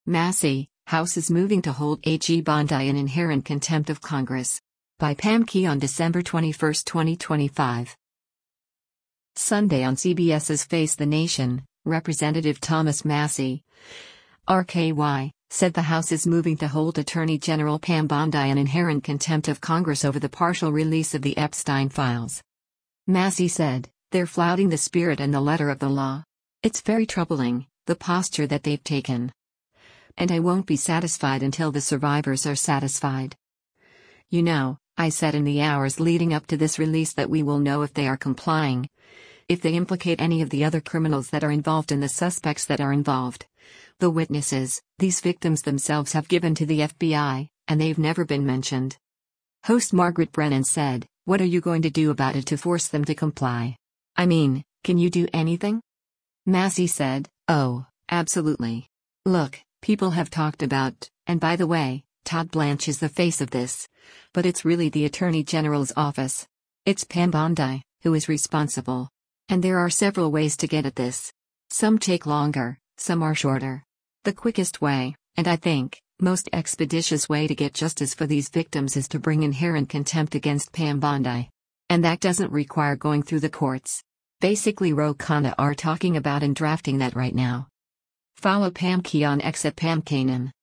Massey, House is moving to hold AG Bondi in inherent contempt of Congress. By Pam Key on December 21, 2025. Sunday on CBS's Face the Nation, Representative Thomas Massey, RKY, said the House is moving to hold Attorney General Pam Bondi in inherent contempt of Congress over the partial release of the Epstein files. Massey said, "They're flouting the spirit and the letter of the law. It's very troubling, the posture that they've taken. And I won't be satisfied until the survivors are satisfied. You know, I said in the hours leading up to this release that we will know if they are complying. If they implicate any of the other criminals that are involved and the suspects that are involved. The witnesses, these victims themselves have given to the FBI, and they've never been mentioned." Host Margaret Brennan said, "What are you going to do about it to force them to comply? I mean, can you do anything?" Massey said, "Oh, absolutely. Look, people have talked about, and by the way, Todd Blanche is the face of this. But it's really the Attorney General's office. It's Pam Bondi, who is responsible. And there are several ways to get at this. Some take longer, some are shorter. The quickest way, and I think, most expeditious way to get justice for these victims is to bring inherent contempt against Pam Bondi. And that doesn't require going through the courts. Basically Ro Khanna are talking about and drafting that right now." Follow Pam Key on X at Pam Kanan.